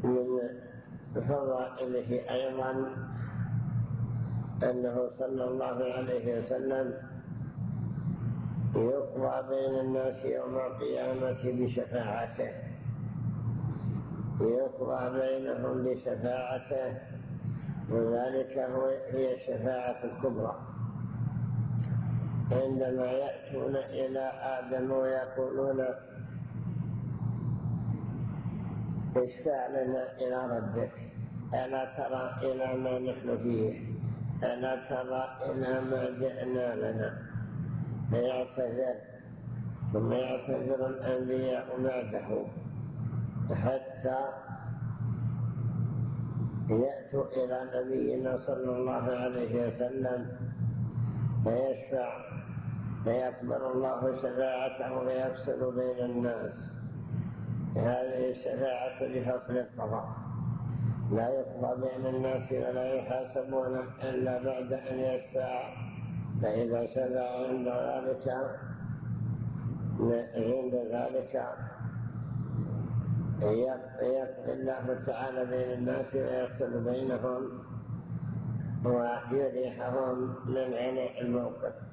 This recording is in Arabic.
من فضائله أيضا أنه صلى الله عليه وسلم يقضى بين الناس يوم القيامة بشفاعته، يقضى بينهم بشفاعته، وذلك هي الشفاعة الكبرى. عندما يأتون إلى آدم ويقولون اشفع لنا إلى ربك، ألا ترى إلى ما نحن فيه، ألا ترى إلى ما جئنا لنا، فيعتذر، ثم يعتذر الأنبياء بعده حتى يأتوا إلى نبينا صلى الله عليه وسلم فيشفع، فيقبل الله شفاعته ويفصل بين الناس. هذه الشفاعة لفصل القضاء، لا يقضى بين الناس ولا يحاسبون إلا بعد أن يشفع. فإذا شفع عند ذلك يقضي الله تعالى بين الناس ويفصل بينهم ويريحهم من عناء الموقف.